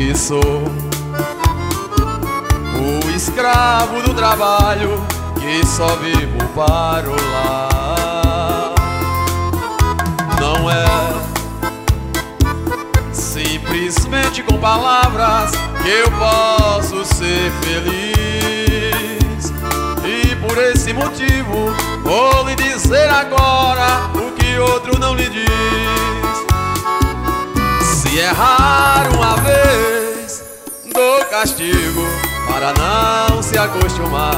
que sou o escravo do trabalho, que só vivo para o lar. Não é simplesmente com palavras que eu posso ser feliz. E por esse motivo vou lhe dizer agora o que outro não lhe diz. Se errar uma vez, dou castigo para não se acostumar.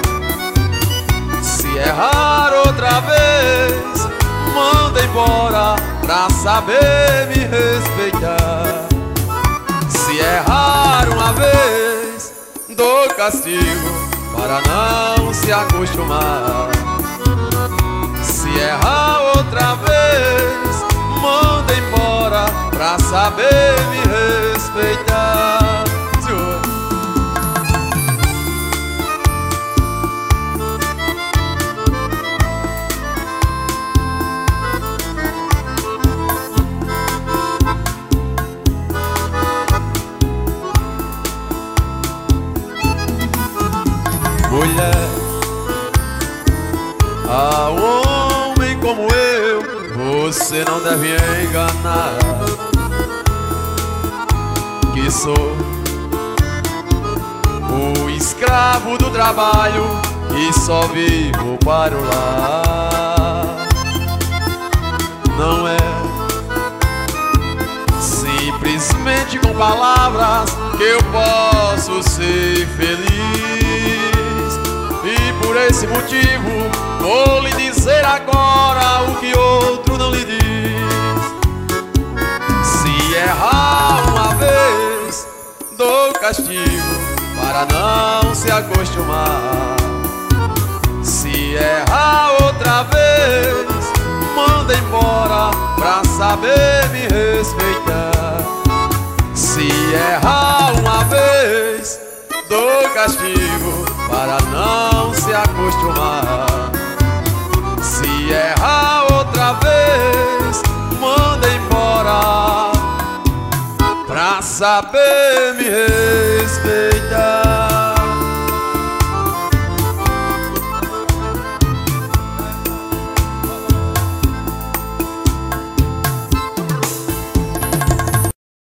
Se errar outra vez, manda embora pra saber me respeitar. Se errar uma vez, dou castigo para não se acostumar. Se errar outra vez, manda embora pra saber me respeitar. Senhor. Mulher, a um homem como eu, você não deve enganar. Que sou o escravo do trabalho e só vivo para o lar. Não é simplesmente com palavras que eu posso ser feliz. E por esse motivo vou lhe dizer agora o que outro não lhe diz. Se errar uma vez, dou castigo para não se acostumar. Se errar outra vez, manda embora pra saber me respeitar. Se errar uma vez, dou castigo para não se acostumar. Se errar outra vez, manda embora pra saber me respeitar.